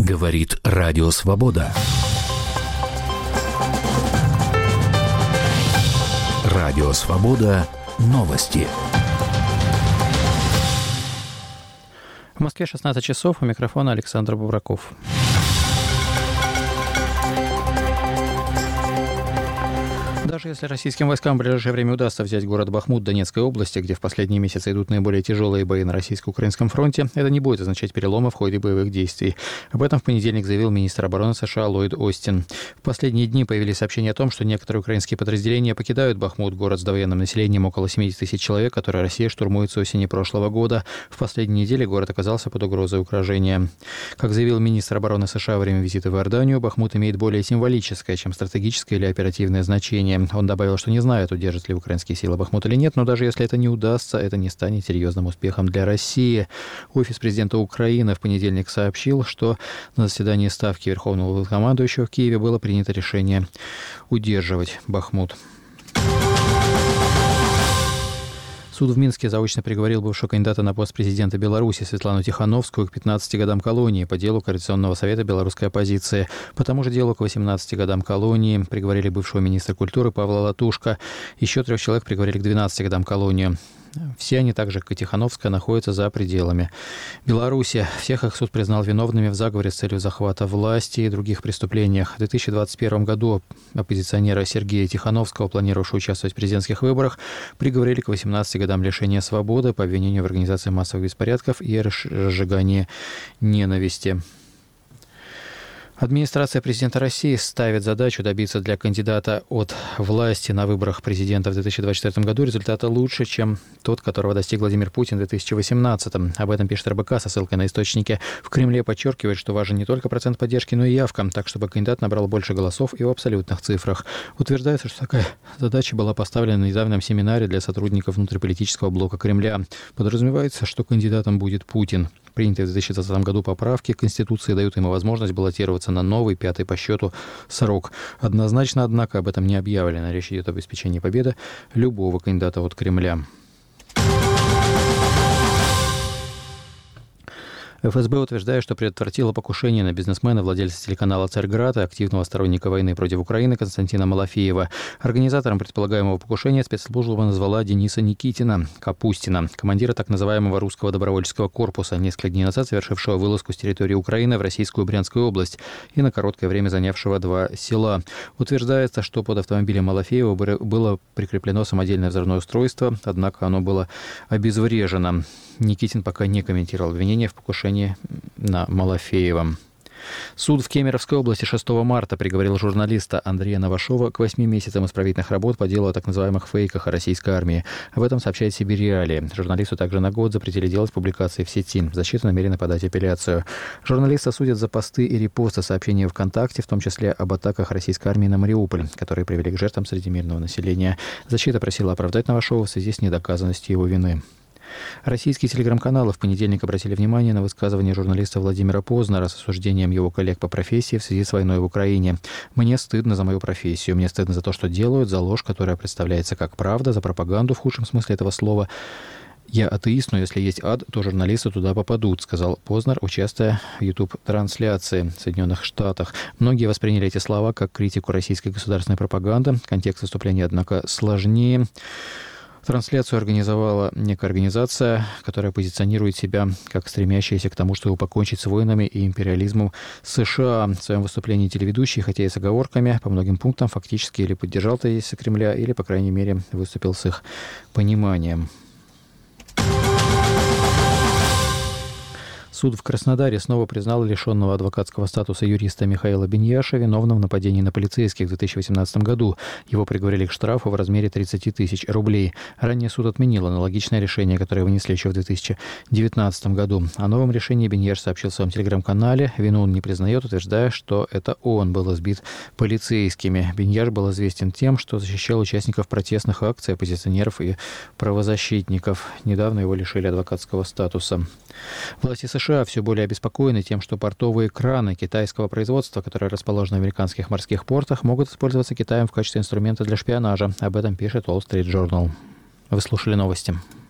Говорит Радио Свобода. Радио Свобода. Новости. В Москве 16 часов. У микрофона Александр Бубраков. Даже если российским войскам в ближайшее время удастся взять город Бахмут Донецкой области, где в последние месяцы идут наиболее тяжелые бои на российско-украинском фронте, это не будет означать перелома в ходе боевых действий. Об этом в понедельник заявил министр обороны США Ллойд Остин. В последние дни появились сообщения о том, что некоторые украинские подразделения покидают Бахмут, город с довоенным населением около 70 тысяч человек, который Россия штурмует с осени прошлого года. В последние недели город оказался под угрозой угрожения. Как заявил министр обороны США во время визита в Иорданию, Бахмут имеет более символическое, чем стратегическое или оперативное значение. Он добавил, что не знает, удержат ли украинские силы Бахмут или нет, но даже если это не удастся, это не станет серьезным успехом для России. Офис президента Украины в понедельник сообщил, что на заседании Ставки Верховного Главнокомандующего в Киеве было принято решение удерживать Бахмут. Суд в Минске заочно приговорил бывшего кандидата на пост президента Беларуси Светлану Тихановскую к 15 годам колонии по делу Координационного совета белорусской оппозиции. По тому же делу к 18 годам колонии приговорили бывшего министра культуры Павла Латушко. Еще 3 человек приговорили к 12 годам колонии. Все они, также как и Тихановская, находятся за пределами Беларуси. Всех их суд признал виновными в заговоре с целью захвата власти и других преступлениях. В 2021 году оппозиционера Сергея Тихановского, планировавшего участвовать в президентских выборах, приговорили к 18 годам лишения свободы по обвинению в организации массовых беспорядков и разжигании ненависти. Администрация президента России ставит задачу добиться для кандидата от власти на выборах президента в 2024 году результата лучше, чем тот, которого достиг Владимир Путин в 2018. Об этом пишет РБК со ссылкой на источники. В Кремле подчеркивает, что важен не только процент поддержки, но и явка, так чтобы кандидат набрал больше голосов и в абсолютных цифрах. Утверждается, что такая задача была поставлена на недавнем семинаре для сотрудников внутриполитического блока Кремля. Подразумевается, что кандидатом будет Путин. Принятые в 2020 году поправки к Конституции дают ему возможность баллотироваться на новый, 5-й по счету срок. Однозначно, однако, об этом не объявлено. Речь идет об обеспечении победы любого кандидата от Кремля. ФСБ утверждает, что предотвратило покушение на бизнесмена, владельца телеканала «Царьград» и активного сторонника войны против Украины Константина Малафеева. Организатором предполагаемого покушения спецслужба назвала Дениса Никитина Капустина, командира так называемого русского добровольческого корпуса, несколько дней назад совершившего вылазку с территории Украины в российскую Брянскую область и на короткое время занявшего 2 села. Утверждается, что под автомобилем Малафеева было прикреплено самодельное взрывное устройство, однако оно было обезврежено. Никитин пока не комментировал обвинения в покушении на Малафеева. Суд в Кемеровской области 6 марта приговорил журналиста Андрея Новашова к 8 месяцам исправительных работ по делу о так называемых фейках о российской армии. Об этом сообщает Сибирь Реалии. Журналисту также на год запретили делать публикации в сети. Защита намерена подать апелляцию. Журналиста судят за посты и репосты сообщений ВКонтакте, в том числе об атаках российской армии на Мариуполь, которые привели к жертвам среди мирного населения. Защита просила оправдать Новашова в связи с недоказанностью его вины. Российские телеграм-каналы в понедельник обратили внимание на высказывание журналиста Владимира Познера с осуждением его коллег по профессии в связи с войной в Украине. «Мне стыдно за мою профессию, мне стыдно за то, что делают, за ложь, которая представляется как правда, за пропаганду в худшем смысле этого слова. Я атеист, но если есть ад, то журналисты туда попадут», — сказал Познер, участвуя в YouTube-трансляции в Соединенных Штатах. Многие восприняли эти слова как критику российской государственной пропаганды. Контекст выступления, однако, сложнее. Трансляцию организовала некая организация, которая позиционирует себя как стремящаяся к тому, чтобы покончить с войнами и империализмом США. В своем выступлении телеведущий, хотя и с оговорками, по многим пунктам фактически или поддержал тезисы Кремля, или, по крайней мере, выступил с их пониманием. Суд в Краснодаре снова признал лишенного адвокатского статуса юриста Михаила Беньяша виновным в нападении на полицейских в 2018 году. Его приговорили к штрафу в размере 30 тысяч рублей. Ранее суд отменил аналогичное решение, которое вынесли еще в 2019 году. О новом решении Беньяш сообщил в своем телеграм-канале. Вину он не признает, утверждая, что это он был избит полицейскими. Беньяш был известен тем, что защищал участников протестных акций, оппозиционеров и правозащитников. Недавно его лишили адвокатского статуса. Власти США все более обеспокоены тем, что портовые краны китайского производства, которые расположены в американских морских портах, могут использоваться Китаем в качестве инструмента для шпионажа. Об этом пишет Wall Street Journal. Вы слушали новости.